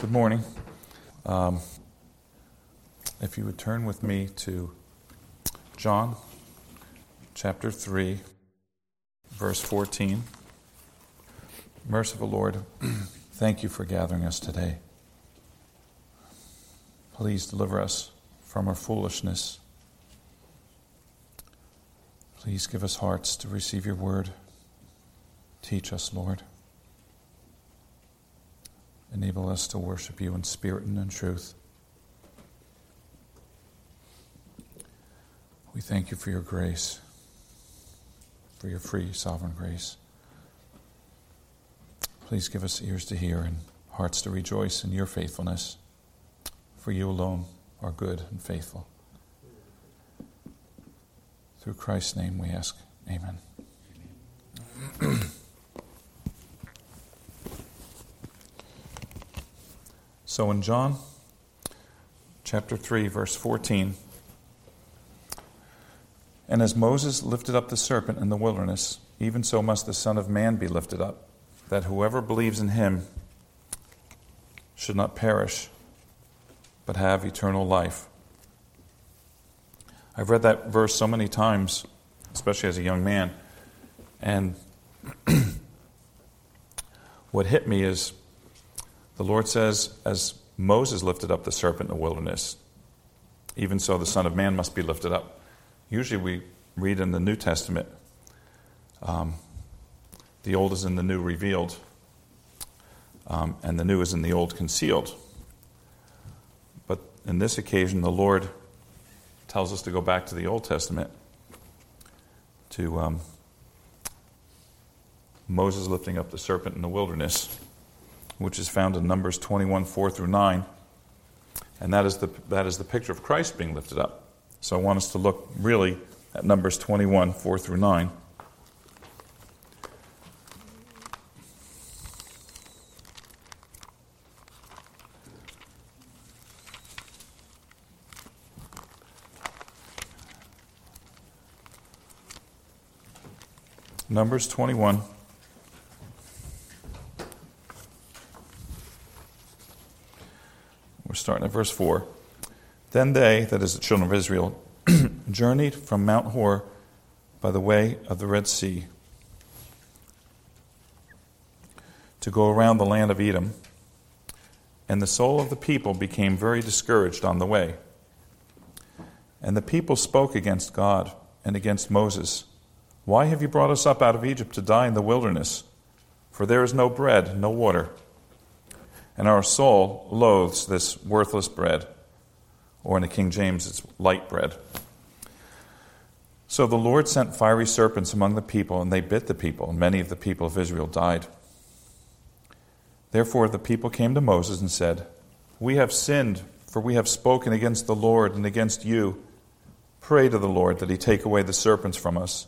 Good morning. If you would turn with me to John chapter 3, verse 14. Merciful Lord, thank you for gathering us today. Please deliver us from our foolishness. Please give us hearts to receive your word. Teach us, Lord. Enable us to worship you in spirit and in truth. We thank you for your grace, for your free, sovereign grace. Please give us ears to hear and hearts to rejoice in your faithfulness, for you alone are good and faithful. Through Christ's name we ask, amen. So in John chapter 3, verse 14, and as Moses lifted up the serpent in the wilderness, even so must the Son of Man be lifted up, that whoever believes in him should not perish, but have eternal life. I've read that verse so many times, especially as a young man, and what hit me is the Lord says, as Moses lifted up the serpent in the wilderness, even so the Son of Man must be lifted up. Usually we read in the New Testament, the old is in the new revealed, and the new is in the old concealed. But in this occasion, the Lord tells us to go back to the Old Testament, to Moses lifting up the serpent in the wilderness, which is found in Numbers 21, 4 through 9. And that is the picture of Christ being lifted up. So I want us to look really at Numbers 21, 4 through 9. Numbers 21. We're starting at verse 4. Then they, that is the children of Israel, journeyed from Mount Hor by the way of the Red Sea to go around the land of Edom. And the soul of the people became very discouraged on the way. And the people spoke against God and against Moses. Why have you brought us up out of Egypt to die in the wilderness? For there is no bread, no water. And our soul loathes this worthless bread. Or in the King James, it's light bread. So the Lord sent fiery serpents among the people, and they bit the people, and many of the people of Israel died. Therefore the people came to Moses and said, We have sinned, for we have spoken against the Lord and against you. Pray to the Lord that he take away the serpents from us.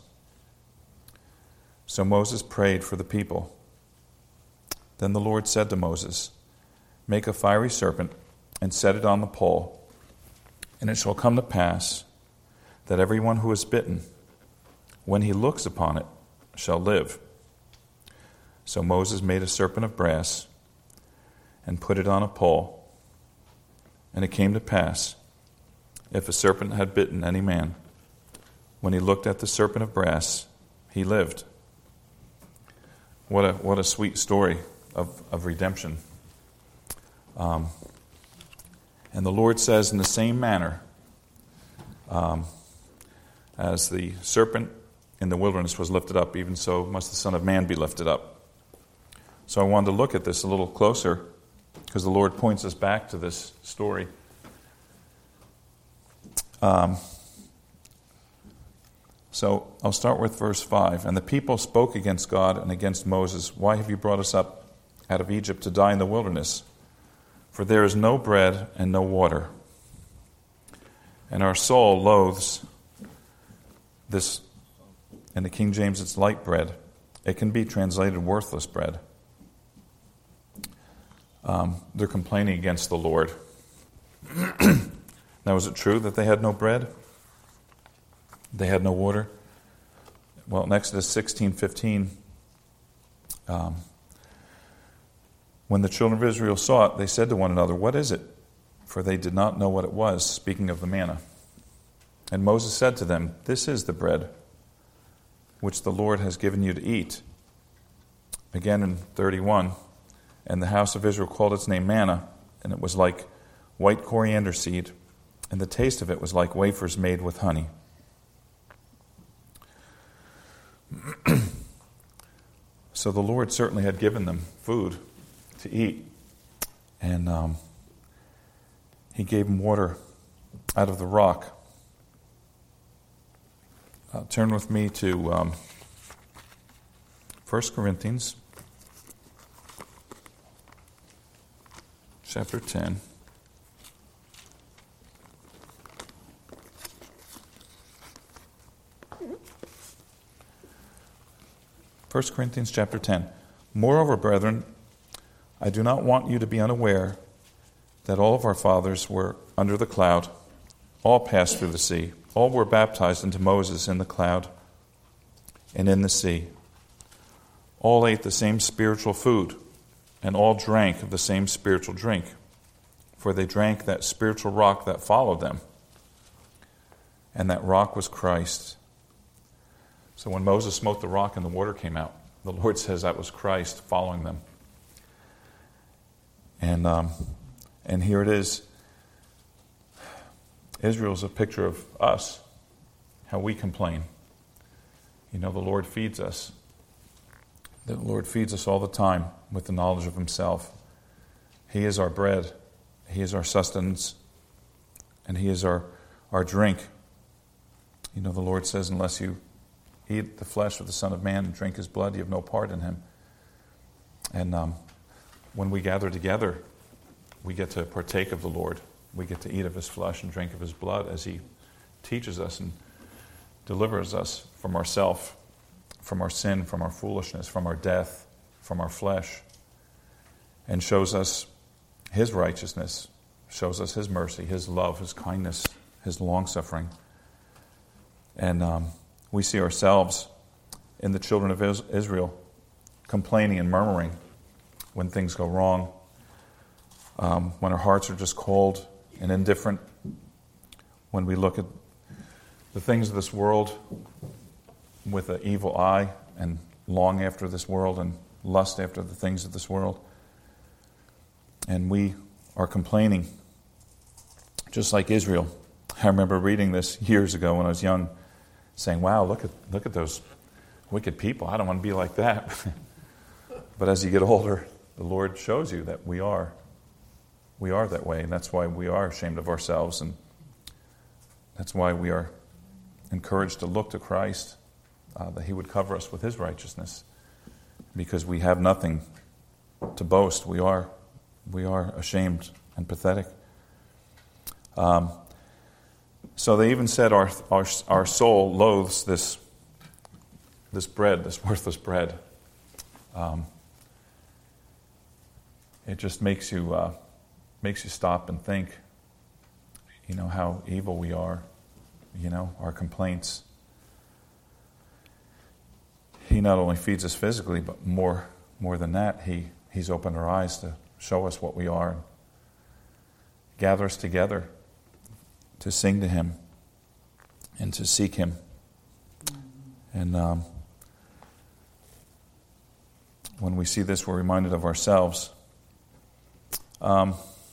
So Moses prayed for the people. Then the Lord said to Moses, Make a fiery serpent and set it on the pole, and it shall come to pass that everyone who is bitten, when he looks upon it, shall live. So Moses made a serpent of brass and put it on a pole. And it came to pass, if a serpent had bitten any man, when he looked at the serpent of brass, he lived. What a sweet story of redemption. And the Lord says, in the same manner as the serpent in the wilderness was lifted up, even so must the Son of Man be lifted up. So I wanted to look at this a little closer, because the Lord points us back to this story. So I'll start with verse 5. And the people spoke against God and against Moses. Why have you brought us up out of Egypt to die in the wilderness? For there is no bread and no water. And our soul loathes this. In the King James, it's light bread. It can be translated worthless bread. They're complaining against the Lord. Now, is it true that they had no bread? They had no water? Well, in Exodus 16:15, When the children of Israel saw it, they said to one another, "What is it?" For they did not know what it was, speaking of the manna. And Moses said to them, "This is the bread which the Lord has given you to eat." Again in 31, and the house of Israel called its name manna, and it was like white coriander seed, and the taste of it was like wafers made with honey. So the Lord certainly had given them food to eat, and He gave them water out of the rock. Turn with me to 1 Corinthians chapter 10. 1 Corinthians chapter 10. Moreover, brethren, I do not want you to be unaware that all of our fathers were under the cloud, all passed through the sea, all were baptized into Moses in the cloud and in the sea. All ate the same spiritual food, and all drank of the same spiritual drink, for they drank that spiritual rock that followed them, and that rock was Christ. So when Moses smote the rock and the water came out, the Lord says that was Christ following them. And here it is. Israel is a picture of us, how we complain. You know, the Lord feeds us. The Lord feeds us all the time with the knowledge of Himself. He is our bread. He is our sustenance. And He is our drink. You know, the Lord says, unless you eat the flesh of the Son of Man and drink His blood, you have no part in Him. And when we gather together, we get to partake of the Lord. We get to eat of His flesh and drink of His blood as He teaches us and delivers us from ourself, from our sin, from our foolishness, from our death, from our flesh, and shows us His righteousness, shows us His mercy, His love, His kindness, His long-suffering. And we see ourselves in the children of Israel complaining and murmuring when things go wrong, when our hearts are just cold and indifferent, when we look at the things of this world with an evil eye and long after this world and lust after the things of this world. And we are complaining, just like Israel. I remember reading this years ago when I was young, saying, "Wow, look at those wicked people. I don't want to be like that." But as you get older, the Lord shows you that we are that way, and that's why we are ashamed of ourselves, and that's why we are encouraged to look to Christ, that He would cover us with His righteousness, because we have nothing to boast. We are ashamed and pathetic. So they even said our soul loathes this bread, this worthless bread. It just makes you stop and think, how evil we are, our complaints. He not only feeds us physically, but more than that, He's opened our eyes to show us what we are, and gather us together to sing to Him and to seek Him. And when we see this, we're reminded of ourselves. And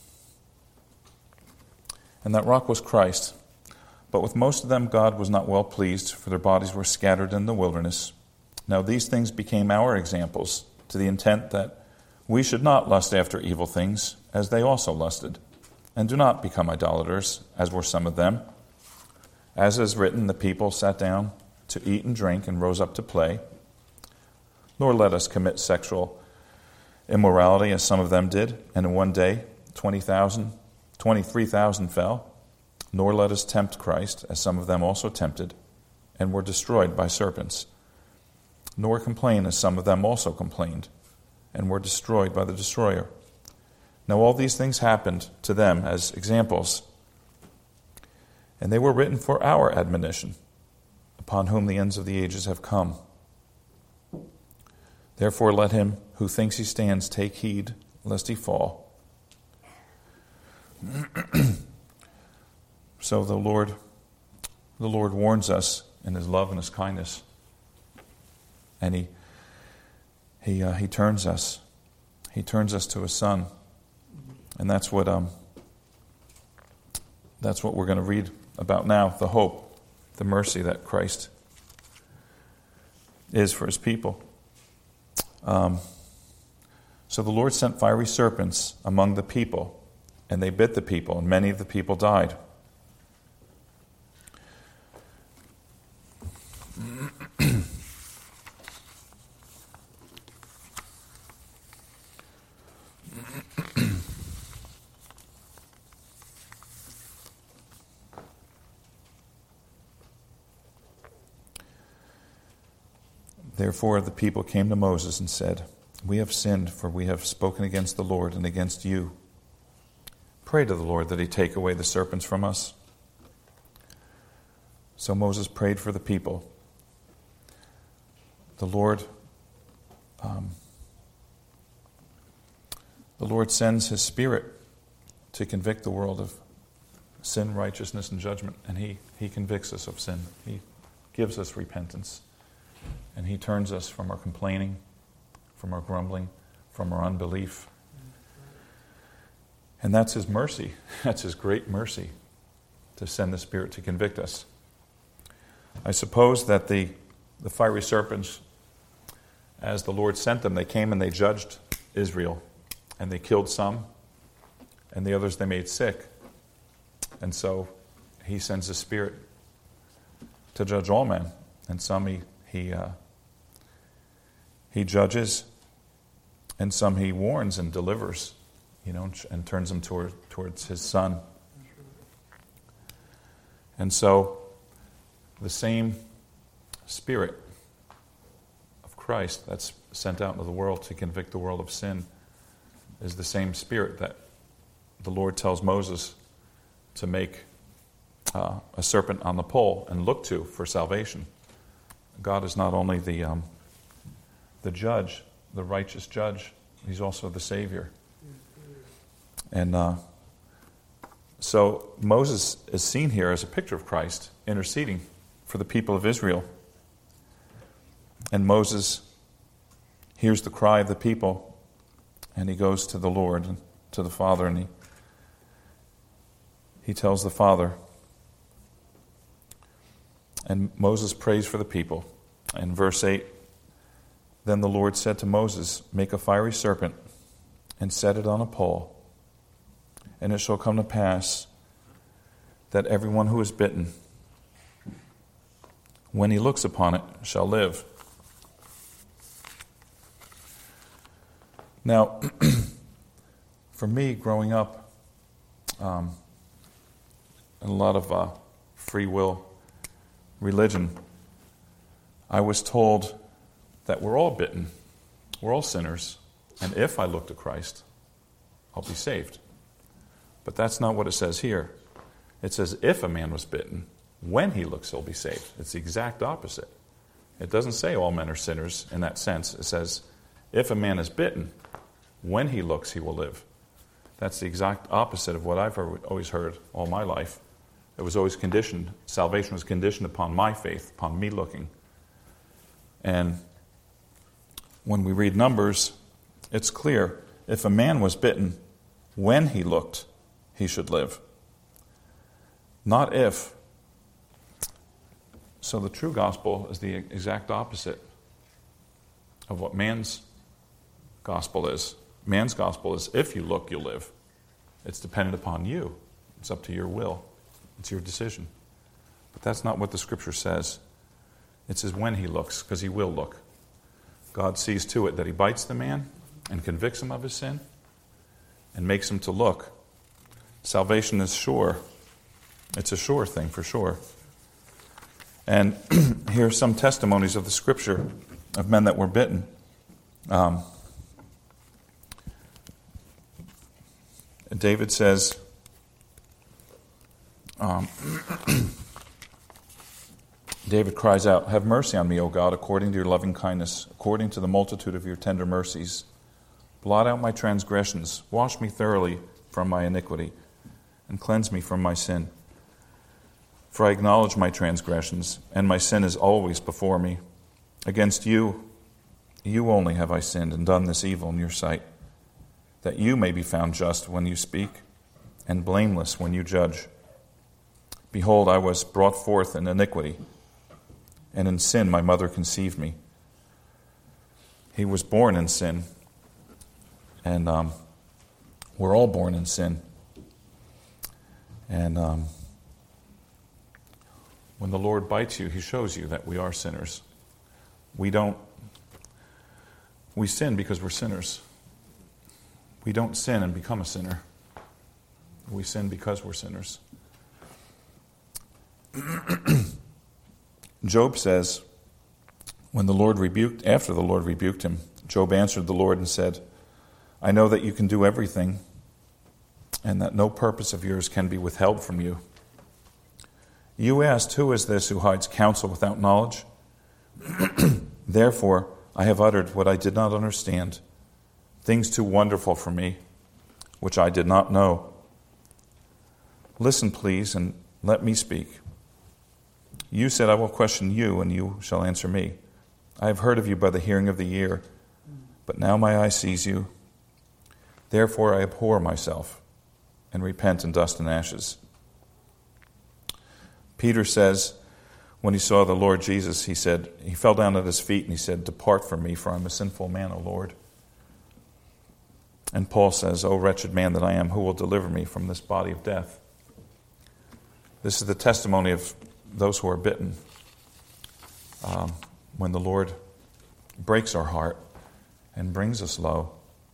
that rock was Christ. But with most of them God was not well pleased, for their bodies were scattered in the wilderness. Now these things became our examples, to the intent that we should not lust after evil things, as they also lusted. And do not become idolaters, as were some of them. As is written, the people sat down to eat and drink and rose up to play. Nor let us commit sexual immorality, as some of them did, and in one day 23,000 fell. Nor let us tempt Christ, as some of them also tempted, and were destroyed by serpents. Nor complain, as some of them also complained, and were destroyed by the destroyer. Now all these things happened to them as examples, and they were written for our admonition, upon whom the ends of the ages have come. Therefore let him who thinks he stands take heed lest he fall. So the Lord warns us in his love and his kindness, and he turns us. He turns us to his Son, and that's what we're going to read about now. The hope, the mercy that Christ is for his people. So the Lord sent fiery serpents among the people, and they bit the people, and many of the people died. Therefore the people came to Moses and said, "We have sinned, for we have spoken against the Lord and against you. Pray to the Lord that he take away the serpents from us." So Moses prayed for the people. The Lord sends his Spirit to convict the world of sin, righteousness, and judgment, and he convicts us of sin. He gives us repentance. And he turns us from our complaining, from our grumbling, from our unbelief. And that's his mercy. That's his great mercy, to send the Spirit to convict us. I suppose that the fiery serpents, as the Lord sent them, they came and they judged Israel. And they killed some, and the others they made sick. And so he sends the Spirit to judge all men. And some he judges, and some he warns and delivers, and turns them towards his Son. And so the same Spirit of Christ that's sent out into the world to convict the world of sin is the same Spirit that the Lord tells Moses to make a serpent on the pole and look to for salvation. God is not only the judge, the righteous judge, he's also the Savior. And so Moses is seen here as a picture of Christ interceding for the people of Israel. And Moses hears the cry of the people, and he goes to the Lord and to the Father, and he tells the Father. And Moses prays for the people. In verse 8, "Then the Lord said to Moses, Make a fiery serpent and set it on a pole. And it shall come to pass that everyone who is bitten, when he looks upon it, shall live." Now, for me, growing up in a lot of free will religion, I was told that we're all bitten, we're all sinners, and if I look to Christ, I'll be saved. But that's not what it says here. It says if a man was bitten, when he looks, he'll be saved. It's the exact opposite. It doesn't say all men are sinners in that sense. It says if a man is bitten, when he looks, he will live. That's the exact opposite of what I've always heard all my life. It was always conditioned, salvation was conditioned upon my faith, upon me looking. And when we read Numbers, it's clear, if a man was bitten, when he looked, he should live. Not if. So the true gospel is the exact opposite of what man's gospel is. Man's gospel is if you look, you'll live. It's dependent upon you. It's up to your will. It's your decision. But that's not what the Scripture says. It says when he looks, because he will look. God sees to it that he bites the man and convicts him of his sin and makes him to look. Salvation is sure. It's a sure thing for sure. And here are some testimonies of the Scripture of men that were bitten. David says, David cries out, "Have mercy on me, O God, according to your loving kindness, according to the multitude of your tender mercies. Blot out my transgressions. Wash me thoroughly from my iniquity, and cleanse me from my sin. For I acknowledge my transgressions, and my sin is always before me. Against you only have I sinned and done this evil in your sight, that you may be found just when you speak, and blameless when you judge. Behold, I was brought forth in iniquity, and in sin my mother conceived me. He was born in sin, and we're all born in sin. And when the Lord bites you, he shows you that we are sinners. We sin because we're sinners. We don't sin and become a sinner. We sin because we're sinners. Job says, after the Lord rebuked him, Job answered the Lord and said, I know that you can do everything, and that no purpose of yours can be withheld from you. You asked, who is this who hides counsel without knowledge? Therefore, I have uttered what I did not understand, things too wonderful for me, which I did not know. Listen, please, and let me speak. You said, I will question you, and you shall answer me. I have heard of you by the hearing of the ear, but now my eye sees you. Therefore I abhor myself, and repent in dust and ashes. Peter says, when he saw the Lord Jesus, he fell down at his feet and he said, Depart from me, for I am a sinful man, O Lord. And Paul says, O wretched man that I am, who will deliver me from this body of death? This is the testimony of those who are bitten. When the Lord breaks our heart and brings us low,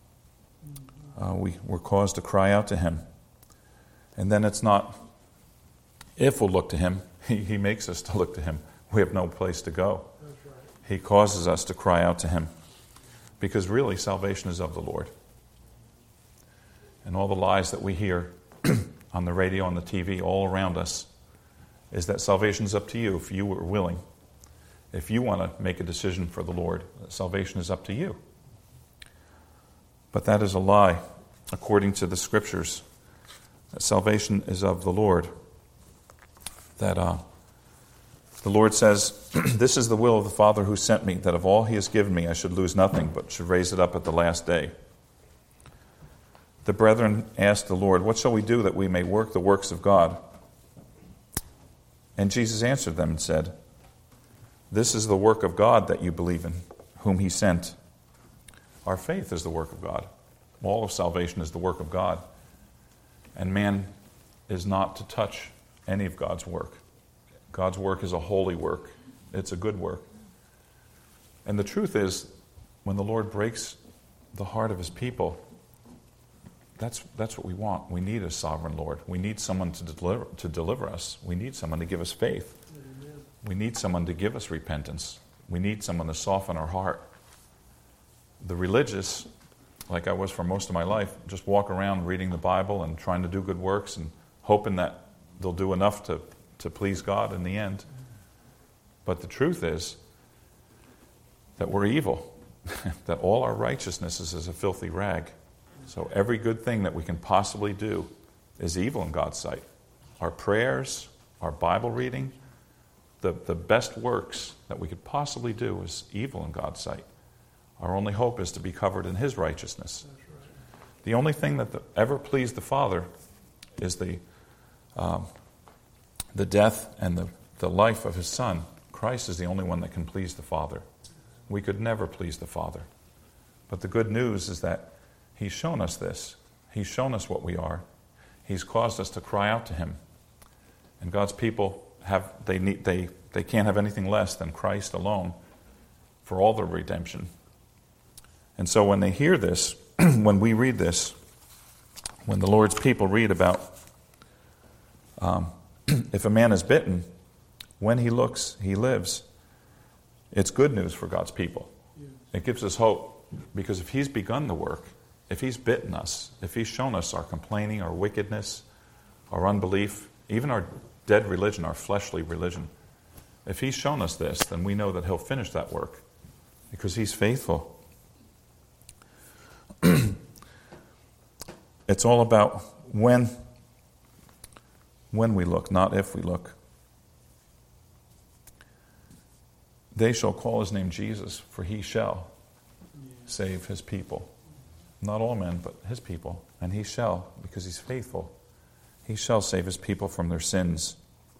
we're caused to cry out to him. And then it's not if we'll look to him, he makes us to look to him. We have no place to go. That's right. He causes us to cry out to him. Because really, salvation is of the Lord. And all the lies that we hear on the radio, on the TV, all around us, is that salvation is up to you if you are willing. If you want to make a decision for the Lord, salvation is up to you. But that is a lie, according to the Scriptures. That salvation is of the Lord. That the Lord says, this is the will of the Father who sent me, that of all he has given me I should lose nothing, but should raise it up at the last day. The brethren asked the Lord, what shall we do that we may work the works of God? And Jesus answered them and said, this is the work of God, that you believe in whom he sent. Our faith is the work of God. All of salvation is the work of God. And man is not to touch any of God's work. God's work is a holy work. It's a good work. And the truth is, when the Lord breaks the heart of his people, that's what we want. We need a sovereign Lord. We need someone to deliver us. We need someone to give us faith. Amen. We need someone to give us repentance. We need someone to soften our heart. The religious, like I was for most of my life, just walk around reading the Bible and trying to do good works and hoping that they'll do enough to please God in the end. But the truth is that we're evil, that all our righteousness is as a filthy rag. So every good thing that we can possibly do is evil in God's sight. Our prayers, our Bible reading, the best works that we could possibly do is evil in God's sight. Our only hope is to be covered in his righteousness. That's right. The only thing that ever pleased the Father is the death and the life of his Son. Christ is the only one that can please the Father. We could never please the Father. But the good news is that he's shown us this. He's shown us what we are. He's caused us to cry out to him. And God's people they can't have anything less than Christ alone for all their redemption. And so when they hear this, when we read this, when the Lord's people read about if a man is bitten, when he looks, he lives, it's good news for God's people. Yes. It gives us hope, because if he's begun the work, if he's bitten us, if he's shown us our complaining, our wickedness, our unbelief, even our dead religion, our fleshly religion, if he's shown us this, then we know that he'll finish that work, because he's faithful. It's all about when we look, not if we look. They shall call his name Jesus, for he shall save his people. Not all men, but his people. And he shall, because he's faithful. He shall save his people from their sins.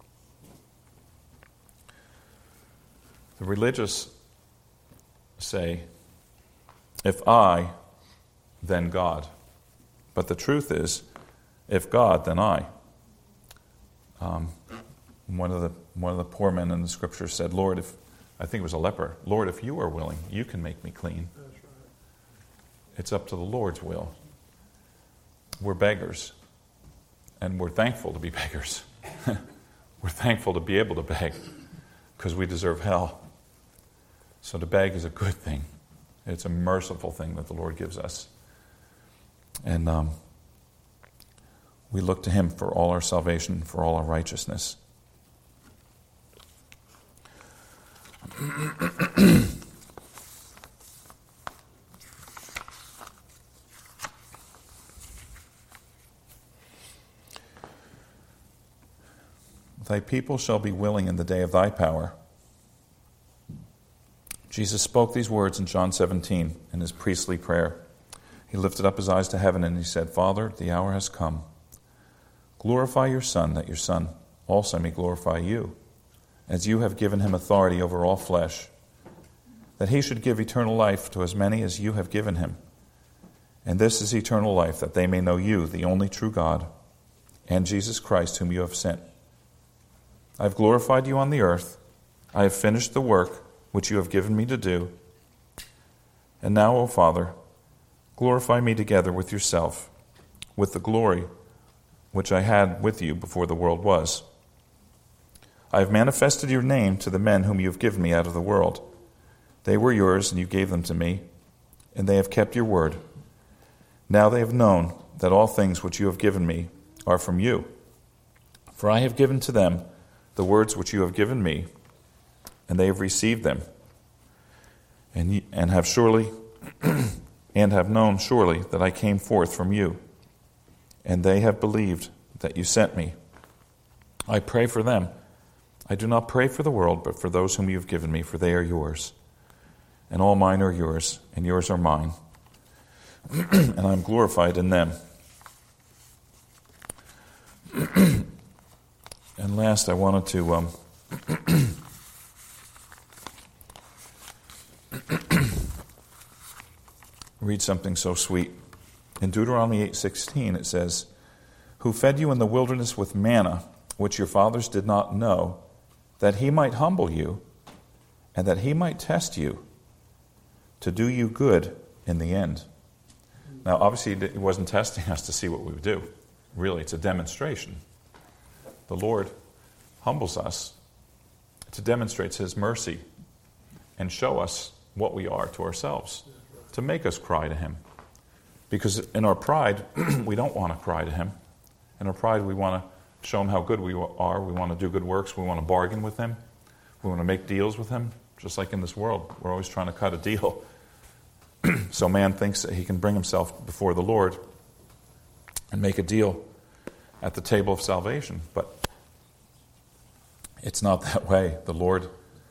The religious say, if I, then God. But the truth is, if God, then I. One of the poor men in the scripture said, Lord, if I think it was a leper, Lord, if you are willing, you can make me clean. That's right. It's up to the Lord's will. We're beggars, and we're thankful to be beggars. We're thankful to be able to beg, because we deserve hell. So to beg is a good thing. It's a merciful thing that the Lord gives us. And we look to him for all our salvation, for all our righteousness. Thy people shall be willing in the day of thy power. Jesus spoke these words in John 17 in his priestly prayer. He lifted up his eyes to heaven and he said, Father, the hour has come. Glorify your Son, that your Son also may glorify you, as you have given him authority over all flesh, that he should give eternal life to as many as you have given him. And this is eternal life, that they may know you, the only true God, and Jesus Christ, whom you have sent. I have glorified you on the earth. I have finished the work which you have given me to do. And now, O Father, glorify me together with yourself, with the glory which I had with you before the world was. I have manifested your name to the men whom you have given me out of the world. They were yours, and you gave them to me, and they have kept your word. Now they have known that all things which you have given me are from you. For I have given to them the words which you have given me, and they have received them, and have surely and have known surely that I came forth from you, and they have believed that you sent me. I pray for them. I do not pray for the world, but for those whom you have given me, for they are yours. And all mine are yours, and yours are mine. And I am glorified in them. And last, I wanted to read something so sweet. In Deuteronomy 8:16 it says, who fed you in the wilderness with manna, which your fathers did not know, that he might humble you, and that he might test you, to do you good in the end. Now, obviously, he wasn't testing us to see what we would do. Really, it's a demonstration. The Lord humbles us to demonstrate his mercy and show us what we are to ourselves, to make us cry to him. Because in our pride, we don't want to cry to him. In our pride, we want to show him how good we are. We want to do good works. We want to bargain with him. We want to make deals with him. Just like in this world, we're always trying to cut a deal. So man thinks that he can bring himself before the Lord and make a deal at the table of salvation. But it's not that way. The Lord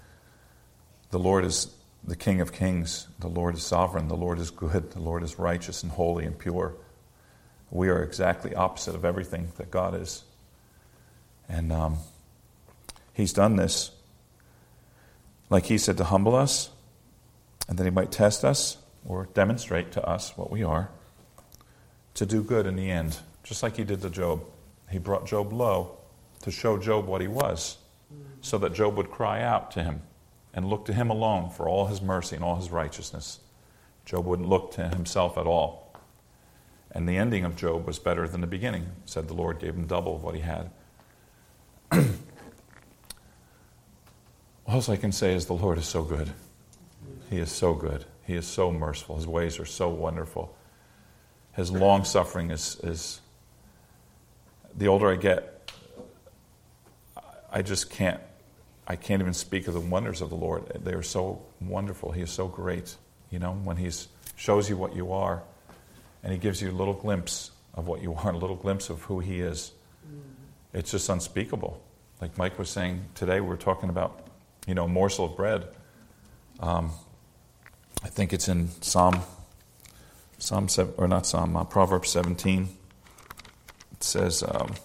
is the King of Kings. The Lord is sovereign. The Lord is good. The Lord is righteous and holy and pure. We are exactly opposite of everything that God is. And he's done this, like he said, to humble us, and that he might test us or demonstrate to us what we are, to do good in the end, just like he did to Job. He brought Job low to show Job what he was, so that Job would cry out to him and look to him alone for all his mercy and all his righteousness. Job wouldn't look to himself at all. And the ending of Job was better than the beginning. It said the Lord gave him double of what he had. All I can say is the Lord is so good. He is so good. He is so merciful. His ways are so wonderful. His long-suffering is the older I get, I can't even speak of the wonders of the Lord. They are so wonderful. He is so great. You know, when he shows you what you are, and he gives you a little glimpse of what you are, and a little glimpse of who He is. It's just unspeakable. Like Mike was saying today, we're talking about, a morsel of bread. I think it's in Proverbs 17. It says,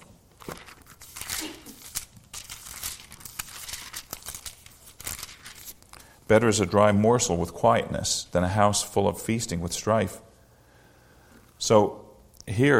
better is a dry morsel with quietness than a house full of feasting with strife. So we're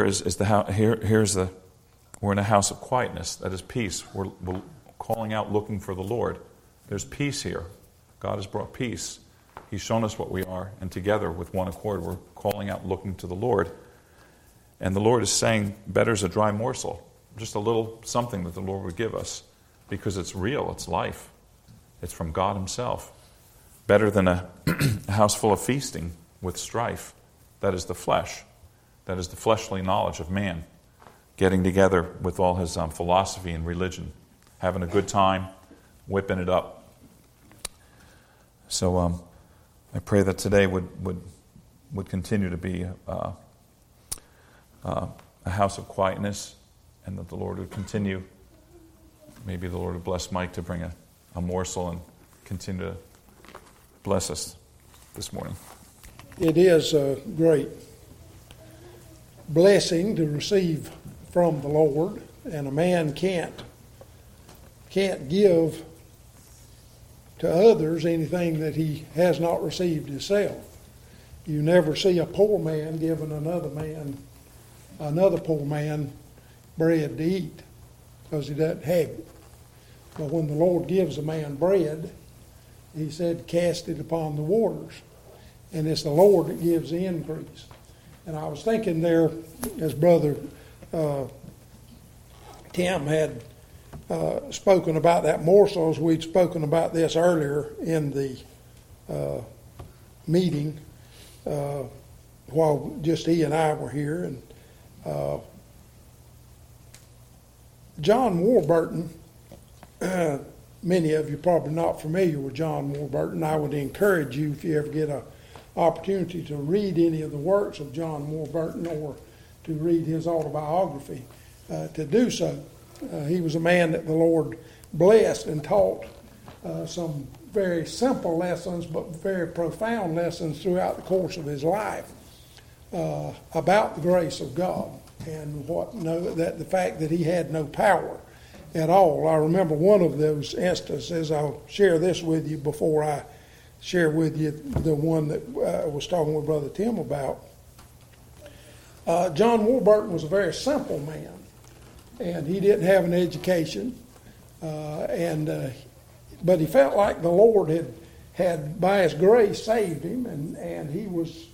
in a house of quietness, that is peace. We're calling out, looking for the Lord. There's peace here. God has brought peace. He's shown us what we are, and together with one accord, we're calling out, looking to the Lord. And the Lord is saying, better is a dry morsel, just a little something that the Lord would give us, because it's real, it's life. It's from God Himself. Better than a house full of feasting with strife. That is the flesh. That is the fleshly knowledge of man, getting together with all his philosophy and religion, having a good time, whipping it up. So I pray that today would continue to be a house of quietness, and that the Lord would continue. Maybe the Lord would bless Mike to bring a morsel and continue to bless us this morning. It is a great blessing to receive from the Lord, and a man can't give to others anything that he has not received himself. You never see a poor man giving another poor man bread to eat, because he doesn't have it. But when the Lord gives a man bread, He said, cast it upon the waters. And it's the Lord that gives the increase. And I was thinking there, as Brother Tim had spoken about that morsels, we'd spoken about this earlier in the meeting while just he and I were here. And John Warburton, many of you probably not familiar with John Warburton. I would encourage you, if you ever get an opportunity, to read any of the works of John Warburton or to read his autobiography, to do so. He was a man that the Lord blessed and taught some very simple lessons, but very profound lessons throughout the course of his life about the grace of God, and that the fact that he had no power at all. I remember one of those instances. I'll share this with you before I share with you the one that I was talking with Brother Tim about. John Warburton was a very simple man, and he didn't have an education, but he felt like the Lord had by His grace saved him, and he was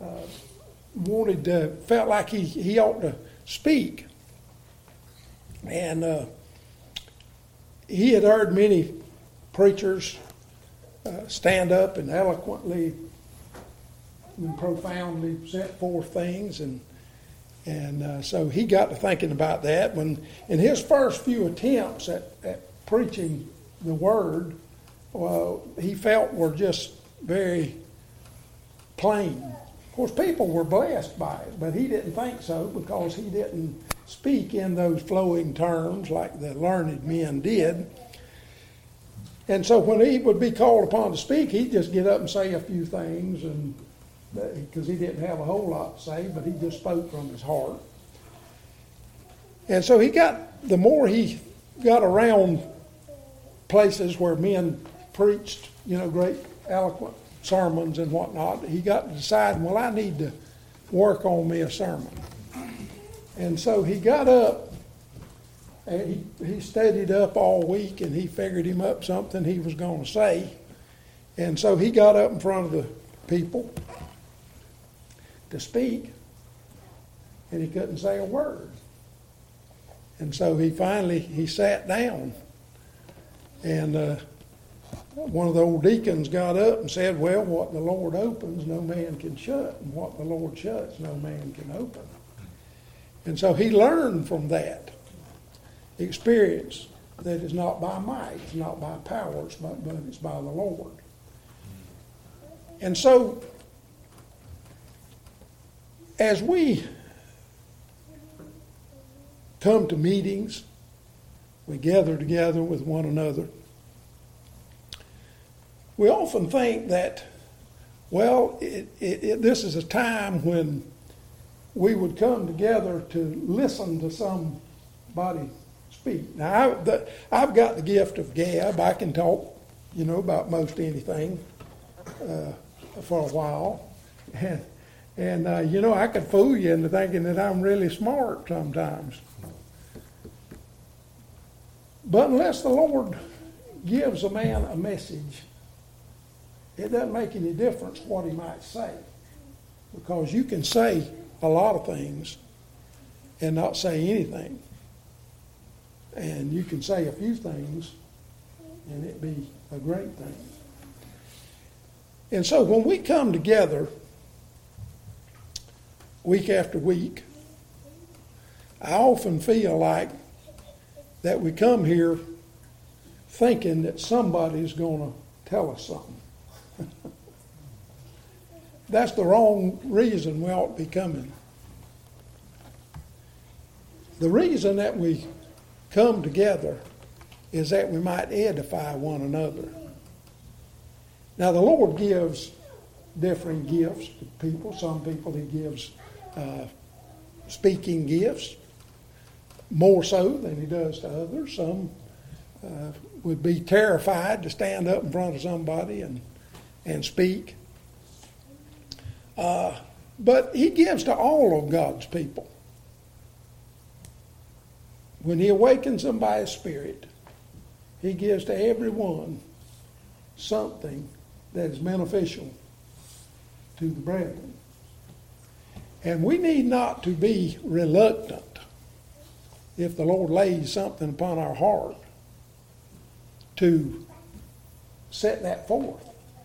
felt like he ought to speak. And he had heard many preachers stand up and eloquently and profoundly set forth things, and so he got to thinking about that. When in his first few attempts at preaching the Word, he felt were just very plain. Of course, people were blessed by it, but he didn't think so, because he didn't speak in those flowing terms like the learned men did. And so when he would be called upon to speak, he'd just get up and say a few things, and because he didn't have a whole lot to say, but he just spoke from his heart. And so the more he got around places where men preached, great eloquent sermons and whatnot, he got to decide, well, I need to work on me a sermon. And so he got up, and he studied up all week, and he figured him up something he was going to say. And so he got up in front of the people to speak, and he couldn't say a word. And so he sat down, and one of the old deacons got up and said, well, what the Lord opens, no man can shut, and what the Lord shuts, no man can open. And so he learned from that experience that it's not by might, it's not by power, but it's by the Lord. And so as we come to meetings. We gather together with one another. We often think that, well, this is a time when we would come together to listen to somebody speak. Now, I've got the gift of gab. I can talk, about most anything for a while. And I could fool you into thinking that I'm really smart sometimes. But unless the Lord gives a man a message, it doesn't make any difference what he might say. Because you can say a lot of things and not say anything. And you can say a few things and it be a great thing. And so when we come together week after week, I often feel like that we come here thinking that somebody's going to tell us something. That's the wrong reason we ought to be coming. The reason that we come together is that we might edify one another. Now, the Lord gives differing gifts to people. Some people He gives speaking gifts more so than He does to others. Some would be terrified to stand up in front of somebody and speak. But He gives to all of God's people. When He awakens them by His Spirit, He gives to everyone something that is beneficial to the brethren. And we need not to be reluctant if the Lord lays something upon our heart to set that forth.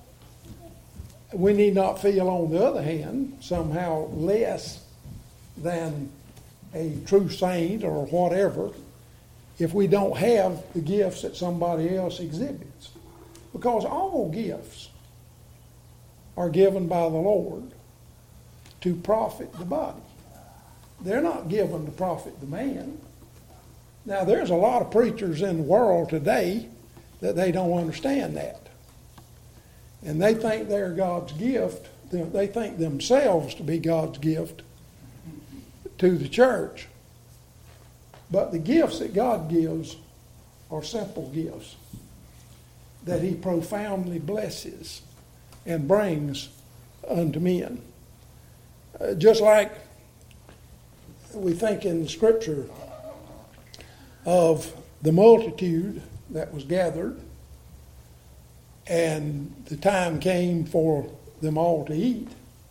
We need not feel, on the other hand, somehow less than a true saint or whatever if we don't have the gifts that somebody else exhibits. Because all gifts are given by the Lord to profit the body. They're not given to profit the man. Now, there's a lot of preachers in the world today that they don't understand that. And they think they're God's gift. They think themselves to be God's gift to the church. But the gifts that God gives are simple gifts that He profoundly blesses and brings unto men. Just like we think in Scripture of the multitude that was gathered, and the time came for them all to eat.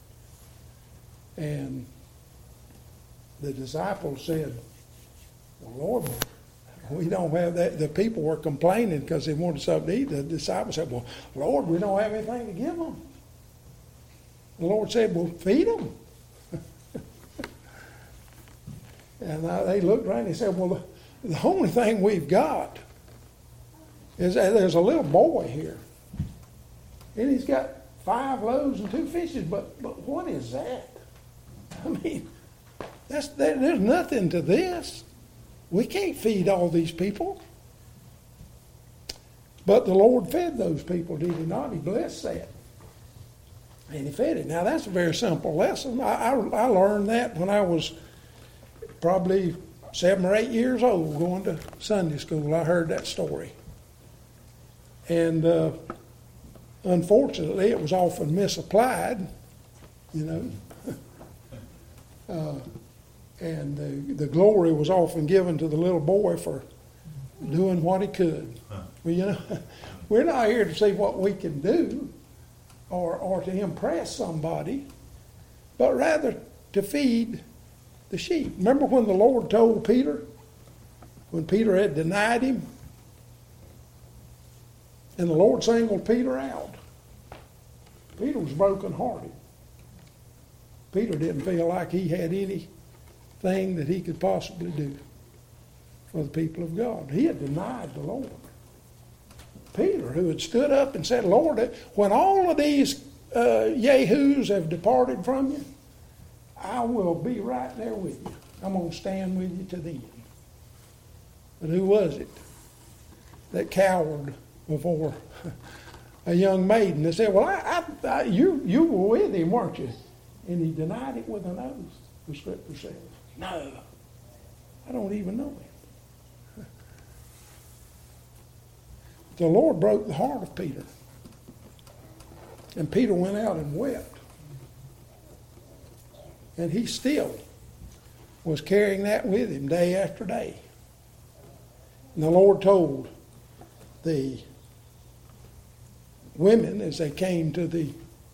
And the disciples said, well, Lord, we don't have that. The people were complaining because they wanted something to eat. The disciples said, well, Lord, we don't have anything to give them. The Lord said, well, feed them. And they looked around and they said, well, the only thing we've got is that there's a little boy here. And he's got 5 loaves and 2 fishes, but what is that? I mean, there's nothing to this. We can't feed all these people. But the Lord fed those people, did He not? He blessed that. And He fed it. Now, that's a very simple lesson. I learned that when I was probably 7 or 8 years old going to Sunday school. I heard that story. And unfortunately, it was often misapplied, and the glory was often given to the little boy for doing what he could. Well, we're not here to see what we can do or to impress somebody, but rather to feed the sheep. Remember when the Lord told Peter, when Peter had denied Him, and the Lord singled Peter out. Peter was brokenhearted. Peter didn't feel like he had anything that he could possibly do for the people of God. He had denied the Lord. Peter, who had stood up and said, Lord, when all of these yahoos have departed from you, I will be right there with you. I'm going to stand with you to the end. But who was it that cowered before a young maiden that said, well, you were with him, weren't you? And he denied it with an oath, the Scripture says. No, I don't even know him. The Lord broke the heart of Peter. And Peter went out and wept. And he still was carrying that with him day after day. And the Lord told the women as they came to the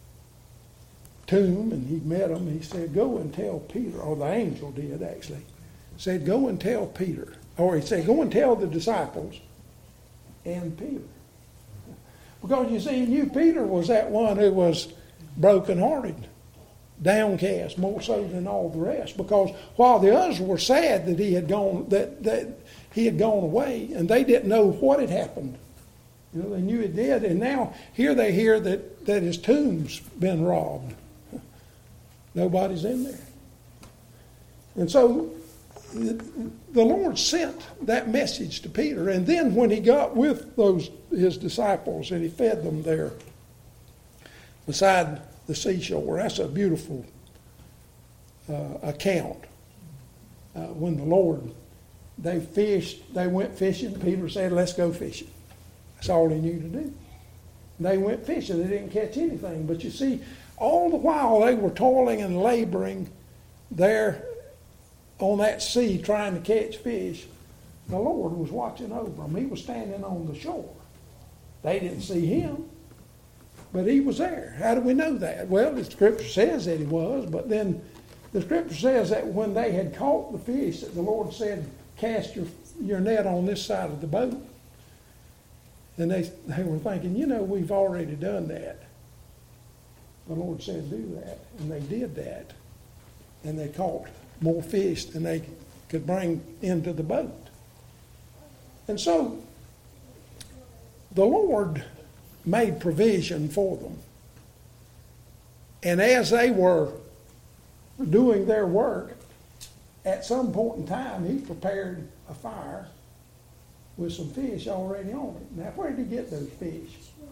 tomb and he met them, he said, go and tell Peter, or the angel did actually, said, go and tell Peter. Or he said, go and tell the disciples and Peter. Because you see, you Peter was that one who was brokenhearted, downcast, more so than all the rest. Because while the others were sad that he had gone, that he had gone away, and they didn't know what had happened. You know, they knew it did, and now here they hear that his tomb's been robbed. Nobody's in there. And so the Lord sent that message to Peter, and then when he got with his disciples and he fed them there beside the seashore, that's a beautiful account. When the Lord, they went fishing. Peter said, let's go fishing. That's all he knew to do. They went fishing. They didn't catch anything. But you see, all the while they were toiling and laboring there on that sea trying to catch fish, the Lord was watching over them. He was standing on the shore. They didn't see him, but he was there. How do we know that? Well, the Scripture says that he was, but then the Scripture says that when they had caught the fish, that the Lord said, cast your net on this side of the boat. And they were thinking, we've already done that. The Lord said, do that. And they did that. And they caught more fish than they could bring into the boat. And so the Lord made provision for them. And as they were doing their work, at some point in time, he prepared a fire with some fish already on it. Now, where did he get those fish?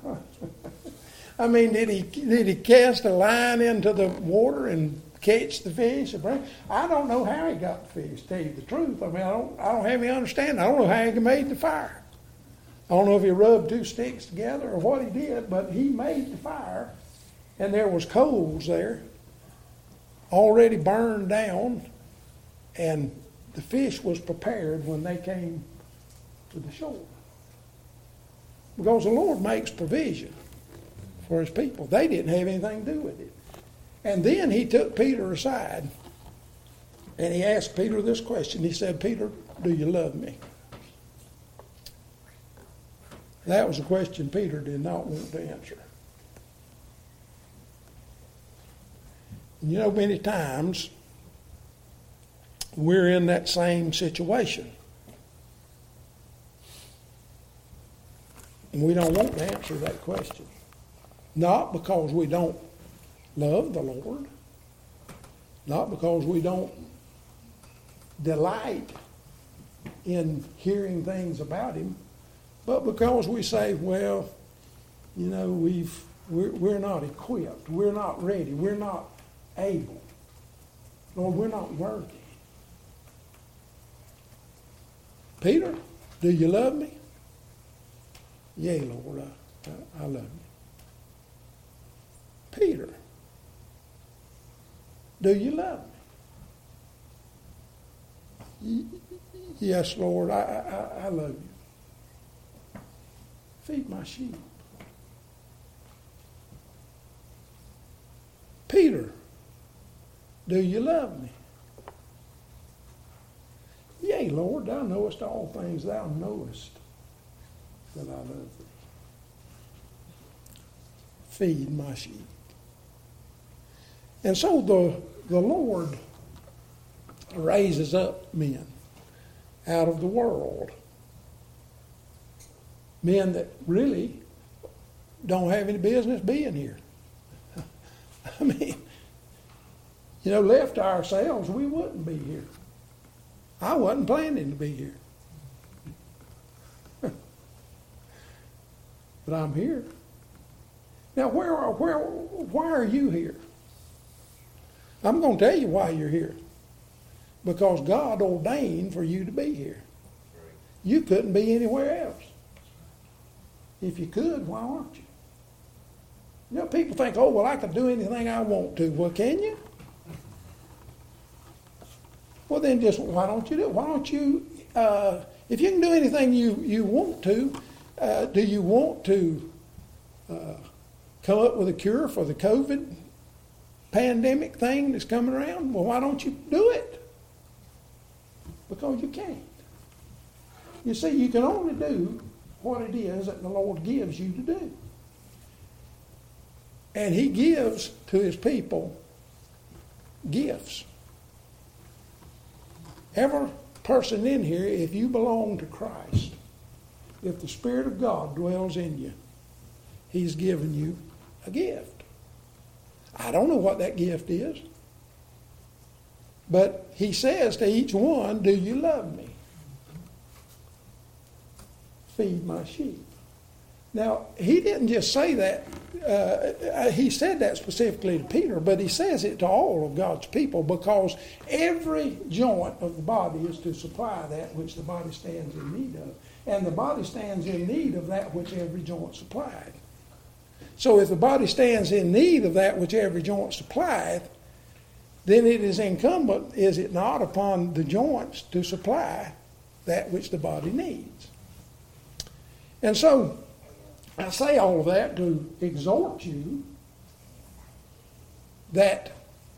I mean, did he cast a line into the water and catch the fish? I don't know how he got the fish, to tell you the truth. I mean, I don't have any understanding. I don't know how he made the fire. I don't know if he rubbed two sticks together or what he did, but he made the fire, and there was coals there already burned down, and the fish was prepared when they came to the shore. Because the Lord makes provision for his people. They didn't have anything to do with it. And then he took Peter aside and he asked Peter this question. He said, Peter, do you love me? That was a question Peter did not want to answer. And many times we're in that same situation. And we don't want to answer that question. Not because we don't love the Lord. Not because we don't delight in hearing things about him. But because we say, well, we're not equipped. We're not ready. We're not able. Lord, we're not worthy. Peter, do you love me? Yea, Lord, I love you. Peter, do you love me? Yes, Lord, I love you. Feed my sheep. Peter, do you love me? Yea, Lord, thou knowest all things, thou knowest that I love thee. Feed my sheep. And so the Lord raises up men out of the world. Men that really don't have any business being here. I mean, left to ourselves, we wouldn't be here. I wasn't planning to be here. but I'm here. Now, why are you here? I'm going to tell you why you're here. Because God ordained for you to be here. You couldn't be anywhere else. If you could, why aren't you? You know, people think, oh, well, I can do anything I want to. Well, can you? Well, then just why don't you do it? Why don't you, if you can do anything you want to, do you want to come up with a cure for the COVID pandemic thing that's coming around? Well, why don't you do it? Because you can't. You see, you can only do what it is that the Lord gives you to do. And He gives to His people gifts. Every person in here, if you belong to Christ, if the Spirit of God dwells in you, He's given you a gift. I don't know what that gift is, but He says to each one, do you love me? Feed my sheep. Now, He didn't just say that. He said that specifically to Peter, but He says it to all of God's people because every joint of the body is to supply that which the body stands in need of. And the body stands in need of that which every joint supplied. So if the body stands in need of that which every joint supplieth, then it is incumbent, is it not, upon the joints to supply that which the body needs. And so, I say all of that to exhort you that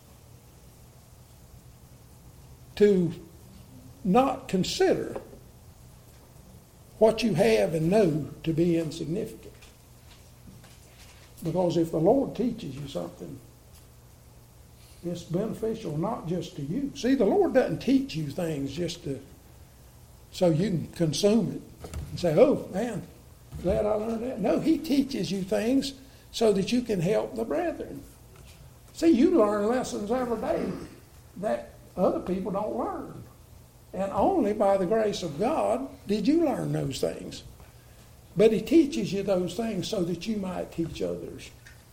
to not consider what you have and know to be insignificant. Because if the Lord teaches you something, it's beneficial not just to you. See, the Lord doesn't teach you things just so you can consume it and say, oh, man, glad I learned that. No, He teaches you things so that you can help the brethren. See, you learn lessons every day that other people don't learn. And only by the grace of God did you learn those things. But He teaches you those things so that you might teach others.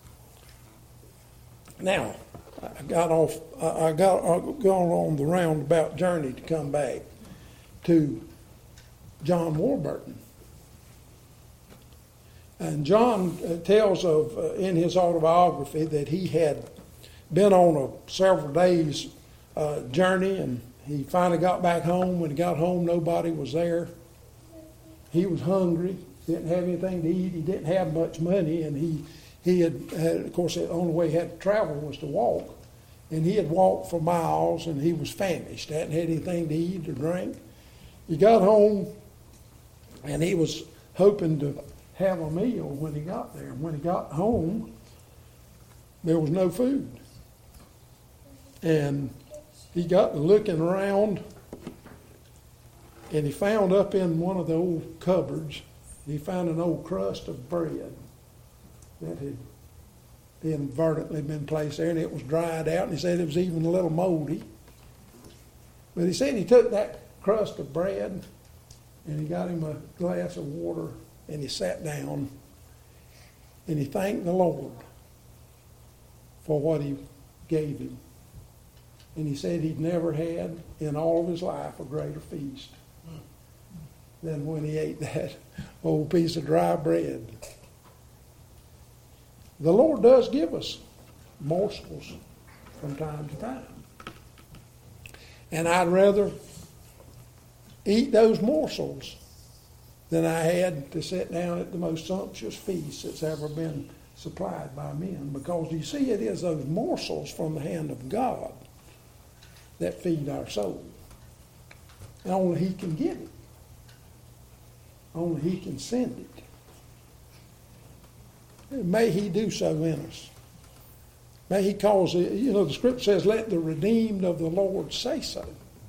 Now, I got gone on the roundabout journey to come back to John Warburton. And John tells of, in his autobiography, that he had been on a several days journey, and he finally got back home. When he got home, nobody was there. He was hungry, didn't have anything to eat. He didn't have much money, and he had, of course, the only way he had to travel was to walk. And he had walked for miles, and he was famished, hadn't had anything to eat or drink. He got home, and he was hoping to have a meal when he got there. When he got home, there was no food. And he got looking around, and he found up in one of the old cupboards, he found an old crust of bread that had inadvertently been placed there, and it was dried out, and he said it was even a little moldy. But he said he took that crust of bread, and he got him a glass of water, and he sat down, and he thanked the Lord for what He gave him. And he said he'd never had in all of his life a greater feast than when he ate that old piece of dry bread. The Lord does give us morsels from time to time. And I'd rather eat those morsels than I had to sit down at the most sumptuous feast that's ever been supplied by men. Because you see, it is those morsels from the hand of God that feed our soul. And only He can give it. Only He can send it. And may He do so in us. May He cause, the Scripture says, let the redeemed of the Lord say so.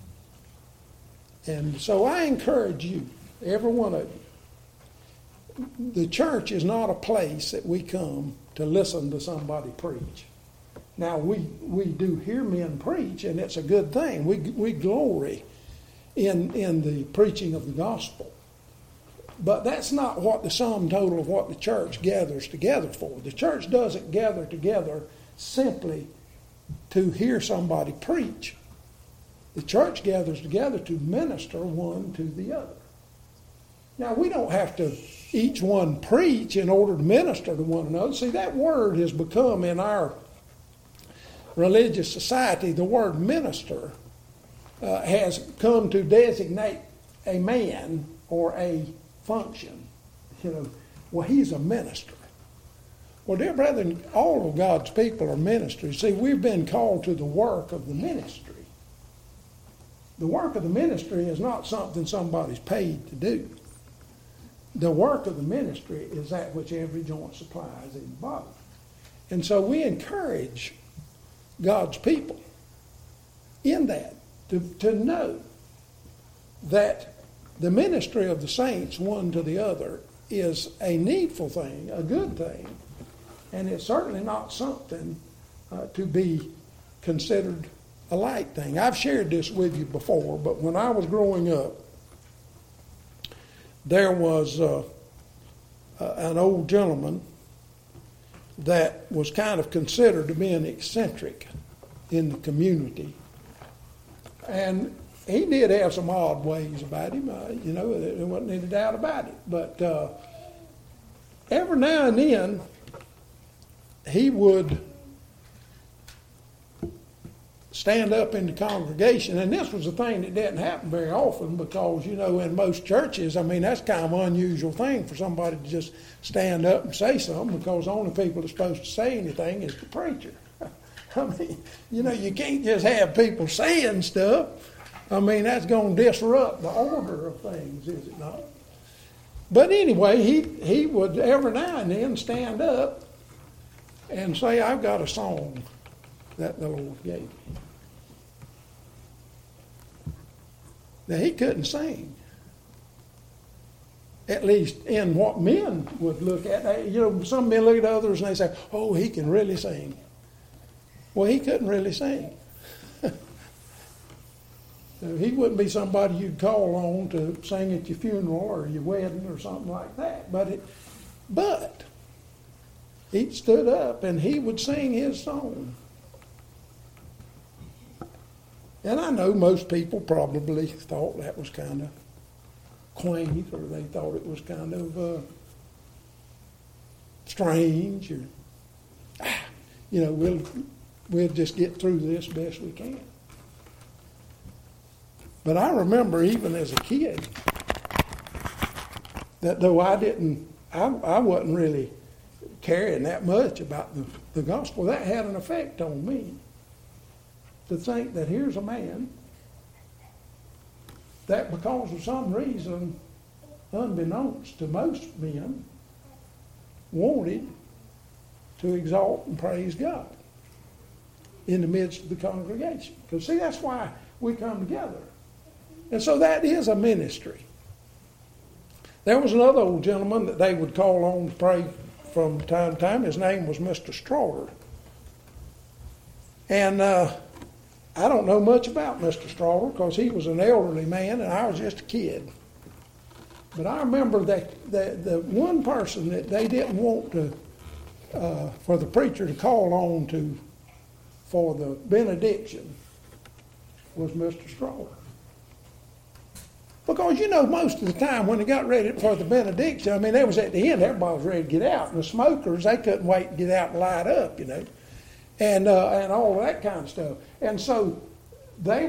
And so I encourage you, every one of you, the church is not a place that we come to listen to somebody preach. Now, we do hear men preach, and it's a good thing. We glory in the preaching of the gospel. But that's not what the sum total of what the church gathers together for. The church doesn't gather together simply to hear somebody preach. The church gathers together to minister one to the other. Now, we don't have to each one preach in order to minister to one another. See, that word has become in our religious society, the word minister has come to designate a man or a function. Well, he's a minister. Well, dear brethren, all of God's people are ministers. See, we've been called to the work of the ministry. The work of the ministry is not something somebody's paid to do. The work of the ministry is that which every joint supplies in the body. And so we encourage God's people in that to know that the ministry of the saints one to the other is a needful thing, a good thing, and it's certainly not something to be considered a light thing. I've shared this with you before, but when I was growing up, there was an old gentleman that was kind of considered to be an eccentric in the community. And he did have some odd ways about him, there wasn't any doubt about it. But every now and then, he would stand up in the congregation, and this was a thing that didn't happen very often because, in most churches, that's kind of an unusual thing for somebody to just stand up and say something because the only people that's supposed to say anything is the preacher. You can't just have people saying stuff. That's going to disrupt the order of things, is it not? But anyway, he would every now and then stand up and say, I've got a song that the Lord gave me. Now, he couldn't sing. At least in what men would look at. Some men look at others and they say, oh, he can really sing. Well, he couldn't really sing. So he wouldn't be somebody you'd call on to sing at your funeral or your wedding or something like that. But he stood up and he would sing his song. And I know most people probably thought that was kind of quaint, or they thought it was kind of strange, or we'll just get through this best we can. But I remember even as a kid that though I wasn't really caring that much about the gospel, that had an effect on me. To think that here's a man that because of some reason, unbeknownst to most men, wanted to exalt and praise God in the midst of the congregation. Because see, that's why we come together. And so that is a ministry. There was another old gentleman that they would call on to pray from time to time. His name was Mr. Strawler. And I don't know much about Mr. Strawler because he was an elderly man and I was just a kid. But I remember that the one person that they didn't want to, for the preacher to call on to for the benediction was Mr. Strawler. Because, most of the time when they got ready for the benediction, they was at the end, everybody was ready to get out. And the smokers, they couldn't wait to get out and light up, and all that kind of stuff. And so they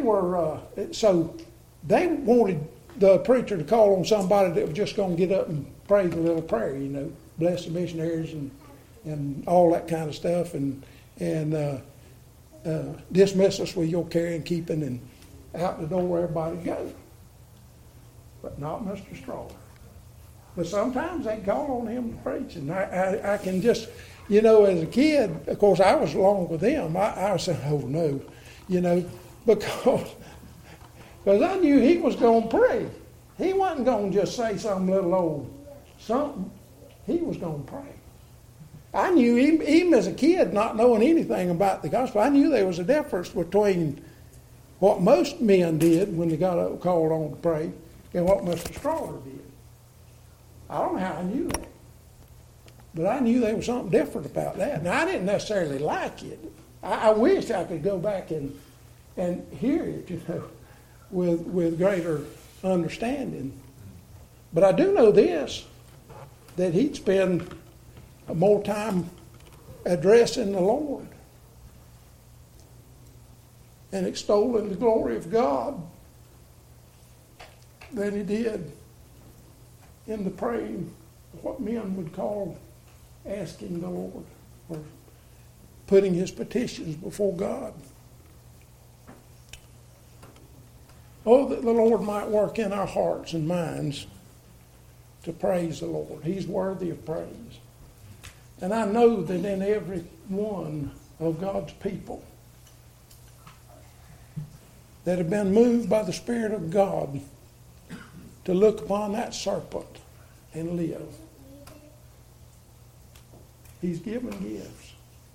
wanted the preacher to call on somebody that was just going to get up and pray the little prayer, bless the missionaries and all that kind of stuff, and dismiss us with your care and keeping, and out the door where everybody goes. But not Mr. Strawler. But sometimes they call on him to preach, and I can just, as a kid, of course, I was along with them. I was saying, oh no, because I knew he was going to pray. He wasn't going to just say some little old something. He was going to pray. I knew, even as a kid, not knowing anything about the gospel, I knew there was a difference between what most men did when they got called on to pray and what Mr. Strawler did. I don't know how I knew that. But I knew there was something different about that. Now, I didn't necessarily like it. I wish I could go back and hear it, with greater understanding. But I do know this, that he'd spend more time addressing the Lord and extolling the glory of God than he did in the praying, what men would call asking the Lord, or putting his petitions before God. Oh, that the Lord might work in our hearts and minds to praise the Lord. He's worthy of praise. And I know that in every one of God's people that have been moved by the Spirit of God to look upon that serpent and live, he's given gifts.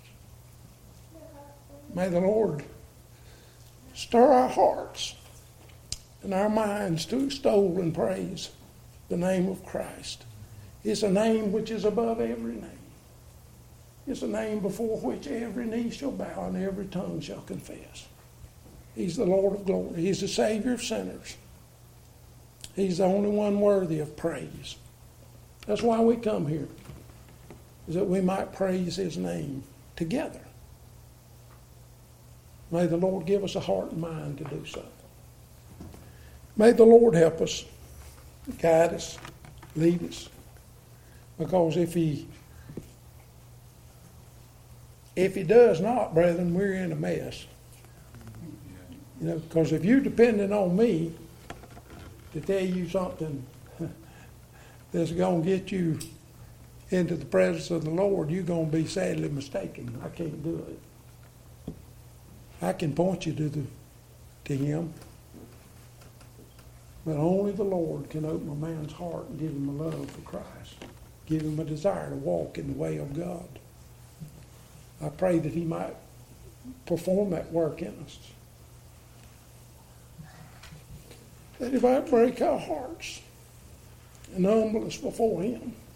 May the Lord stir our hearts and our minds to extol and praise the name of Christ. It's a name which is above every name. It's a name before which every knee shall bow and every tongue shall confess. He's the Lord of glory. He's the Savior of sinners. He's the only one worthy of praise. That's why we come here, is that we might praise his name together. May the Lord give us a heart and mind to do so. May the Lord help us, guide us, lead us. Because if he does not, brethren, we're in a mess. Because if you're depending on me to tell you something that's going to get you into the presence of the Lord, you're going to be sadly mistaken. I can't do it. I can point you to him. But only the Lord can open a man's heart and give him a love for Christ. Give him a desire to walk in the way of God. I pray that he might perform that work in us. That he might break our hearts and humble us before him.